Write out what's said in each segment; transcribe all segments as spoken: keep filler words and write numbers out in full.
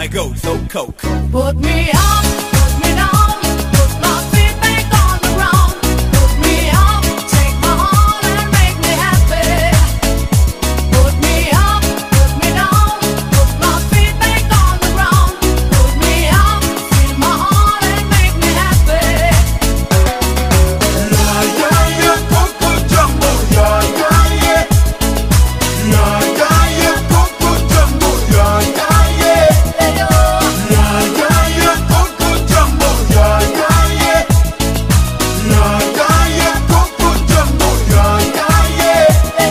I go so coke. Put me up, put me down, put my feet back on the ground. Put me up, take my heart and make me happy. Put me up, put me down, put my feet back on the ground. Put me up, feel my heart and make me happy. Yeah, yeah, yeah, Coco Jumbo, yeah, yeah, yeah. Yeah, yeah, yeah, Coco Jumbo, yeah, yeah, yeah. Yeah, yeah, yeah, Coco Jumbo, yeah, yeah, yeah. Yeah, yeah, yeah, Coco Jumbo, yeah, yeah, yeah.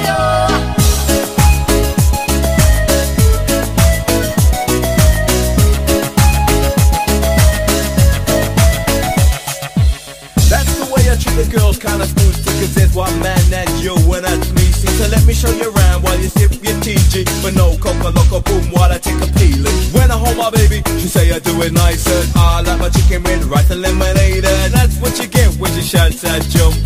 That's the way I treat the girls, kinda smooth too, cause there's one man that's you and that's me. See, so let me show you around while you sip your T G. But no coca loco boom while I take a peeling. When I hold my baby, she say I do it nicer. I like my chicken with rice and lemonade, and that's what you get when she shouts at jump.